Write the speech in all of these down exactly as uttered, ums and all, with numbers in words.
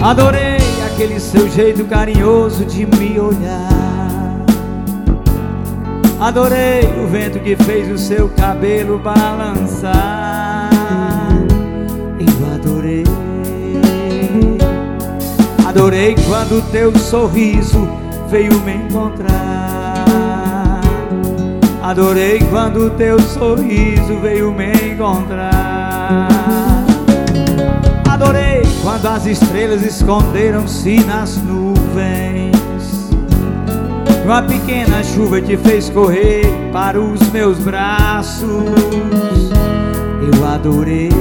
Adorei aquele seu jeito carinhoso de me olhar. Adorei o vento que fez o seu cabelo balançar. Eu adorei. Adorei quando teu sorriso veio me encontrar. Adorei quando teu sorriso veio me encontrar. Adorei quando as estrelas esconderam-se nas nuvens. Uma pequena chuva te fez correr para os meus braços. Eu adorei.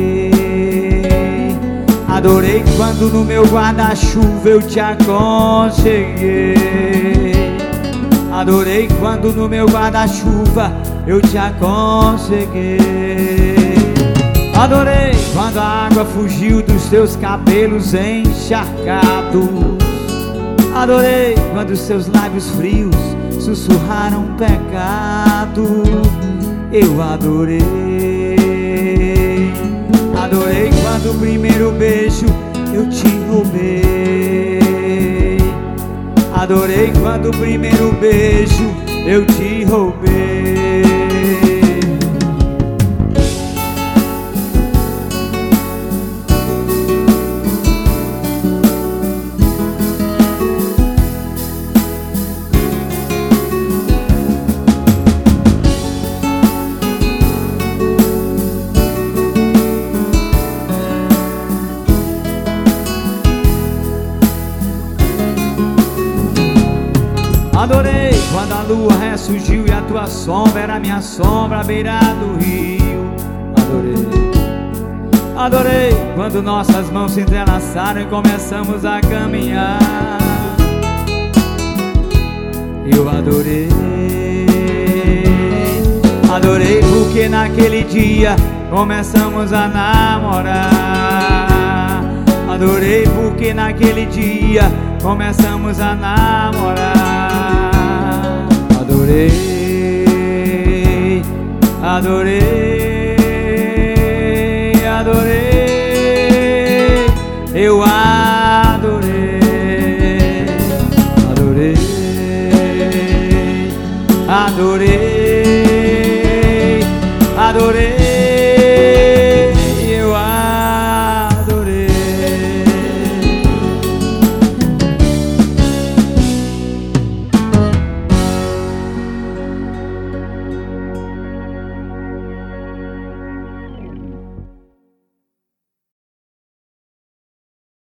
Adorei quando no meu guarda-chuva eu te aconcheguei. Adorei quando no meu guarda-chuva eu te aconcheguei. Adorei quando a água fugiu dos teus cabelos encharcados. Adorei quando os seus lábios frios sussurraram pecado. Eu adorei. Adorei quando o primeiro beijo eu te roubei. Adorei quando o primeiro beijo eu te roubei. Adorei quando a lua ressurgiu e a tua sombra era minha sombra à beira do rio. Adorei. Adorei quando nossas mãos se entrelaçaram e começamos a caminhar. Eu adorei. Adorei porque naquele dia começamos a namorar. Adorei porque naquele dia começamos a namorar. Adorei, adorei, adorei, eu adorei, adorei, adorei.